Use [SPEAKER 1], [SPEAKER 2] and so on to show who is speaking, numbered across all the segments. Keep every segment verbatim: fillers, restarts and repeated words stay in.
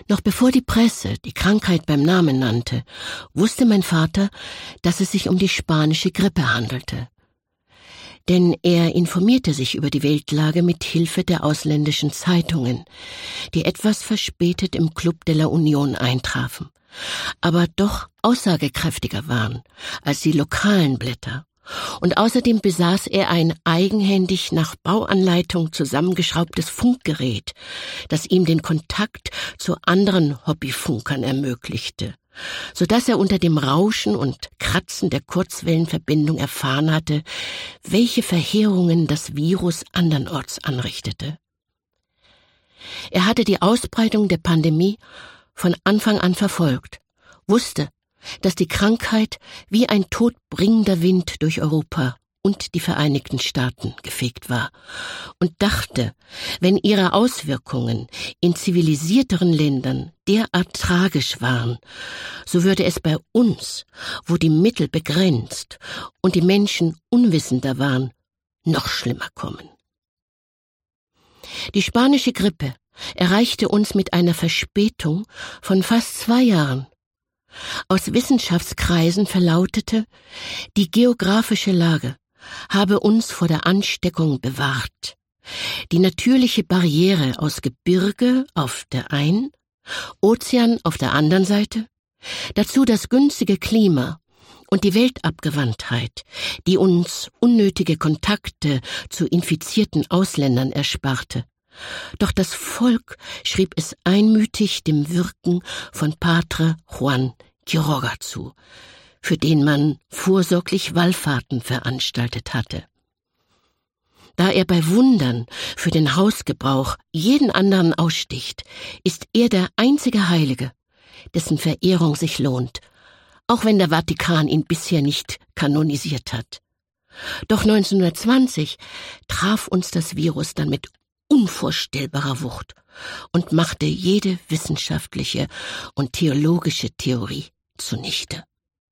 [SPEAKER 1] Noch bevor die Presse die Krankheit beim Namen nannte, wusste mein Vater, dass es sich um die spanische Grippe handelte. Denn er informierte sich über die Weltlage mit Hilfe der ausländischen Zeitungen, die etwas verspätet im Club de la Unión eintrafen, aber doch aussagekräftiger waren als die lokalen Blätter. Und außerdem besaß er ein eigenhändig nach Bauanleitung zusammengeschraubtes Funkgerät, das ihm den Kontakt zu anderen Hobbyfunkern ermöglichte, so dass er unter dem Rauschen und Kratzen der Kurzwellenverbindung erfahren hatte, welche Verheerungen das Virus andernorts anrichtete. Er hatte die Ausbreitung der Pandemie von Anfang an verfolgt, wusste, dass die Krankheit wie ein todbringender Wind durch Europa und die Vereinigten Staaten gefegt war und dachte, wenn ihre Auswirkungen in zivilisierteren Ländern derart tragisch waren, so würde es bei uns, wo die Mittel begrenzt und die Menschen unwissender waren, noch schlimmer kommen. Die spanische Grippe erreichte uns mit einer Verspätung von fast zwei Jahren. Aus Wissenschaftskreisen verlautete, die geografische Lage habe uns vor der Ansteckung bewahrt. Die natürliche Barriere aus Gebirge auf der einen, Ozean auf der anderen Seite, dazu das günstige Klima und die Weltabgewandtheit, die uns unnötige Kontakte zu infizierten Ausländern ersparte. Doch das Volk schrieb es einmütig dem Wirken von Padre Juan Quiroga zu, für den man vorsorglich Wallfahrten veranstaltet hatte. Da er bei Wundern für den Hausgebrauch jeden anderen aussticht, ist er der einzige Heilige, dessen Verehrung sich lohnt, auch wenn der Vatikan ihn bisher nicht kanonisiert hat. Doch neunzehnhundertzwanzig traf uns das Virus dann mit unvorstellbarer Wucht und machte jede wissenschaftliche und theologische Theorie zunichte.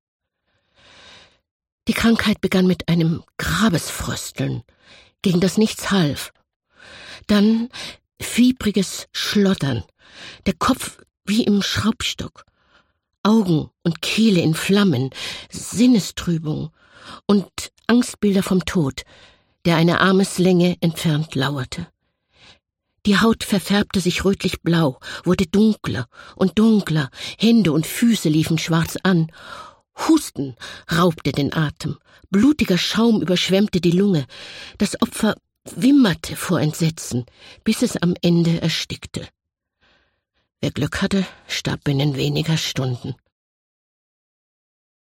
[SPEAKER 1] Die Krankheit begann mit einem Grabesfrösteln, gegen das nichts half. Dann fiebriges Schlottern, der Kopf wie im Schraubstock, Augen und Kehle in Flammen, Sinnestrübung und Angstbilder vom Tod, der eine Armeslänge entfernt lauerte. Die Haut verfärbte sich rötlich-blau, wurde dunkler und dunkler, Hände und Füße liefen schwarz an. Husten raubte den Atem, blutiger Schaum überschwemmte die Lunge. Das Opfer wimmerte vor Entsetzen, bis es am Ende erstickte. Wer Glück hatte, starb binnen weniger Stunden.